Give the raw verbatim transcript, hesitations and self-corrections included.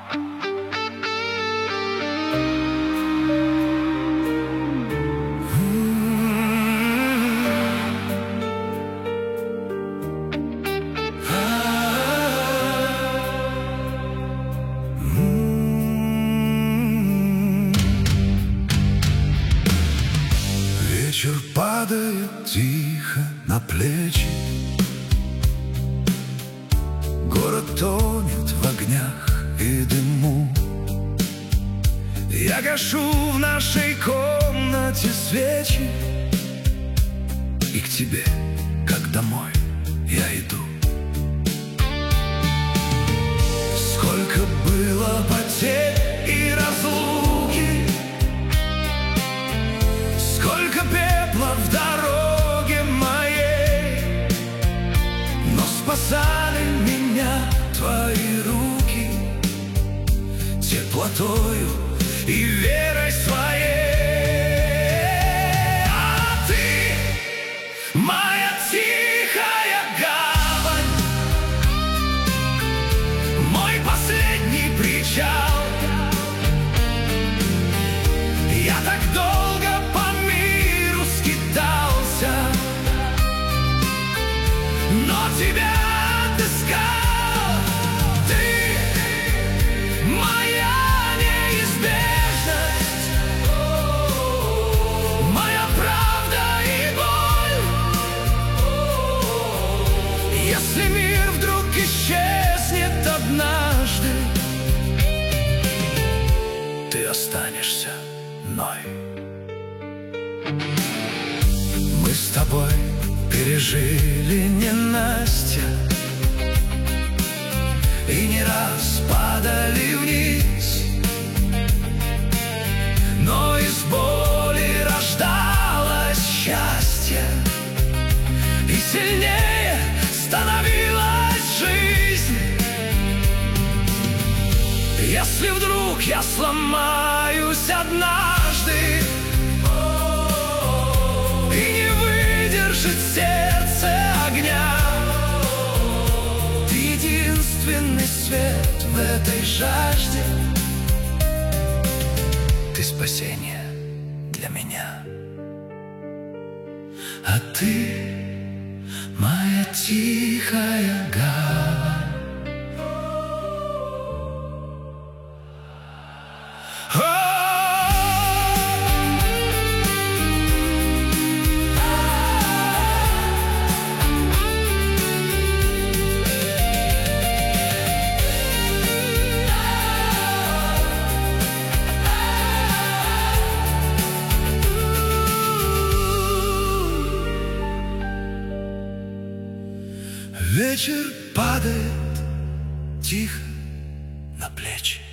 Вечер падает тихо на плечи, город тонет в огнях и дыму. Я гашу в нашей комнате свечи, и к тебе, как домой, я иду. Сколько было потерь и разлуки, сколько пепла в дороге моей, но спасали меня твои руки теплотою и верой своей. А ты моя тихая гавань, мой последний причал. Я так долго по миру скитался, но тебя отыскал. Ты моя неизбежность, моя правда и боль. Если мир вдруг исчезнет однажды, ты останешься мной. Мы с тобой пережили ненастье и не раз падали вниз, но из боли рождалось счастье, и сильнее становилась жизнь. Если вдруг я сломаюсь однажды и не выдержит сердце огня, ты единственный свет в этой жажде, ты спасение для меня. А ты моя тихая гавань. Вечер падает тихо на плечи.